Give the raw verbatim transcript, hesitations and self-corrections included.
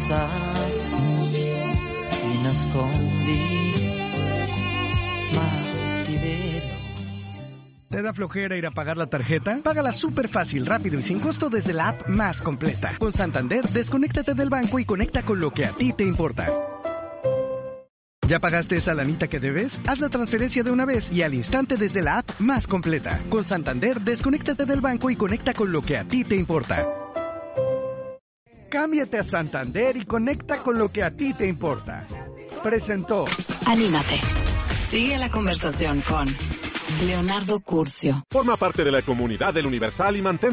cosa mi nascondi, ma ti vedo. ¿Te da flojera ir a pagar la tarjeta? Págala súper fácil, rápido y sin costo desde la app más completa. Con Santander, desconéctate del banco y conecta con lo que a ti te importa. ¿Ya pagaste esa lanita que debes? Haz la transferencia de una vez y al instante desde la app más completa. Con Santander, desconéctate del banco y conecta con lo que a ti te importa. Cámbiate a Santander y conecta con lo que a ti te importa. Presentó. Anímate. Sigue la conversación con Leonardo Curcio. Forma parte de la comunidad del Universal y mantén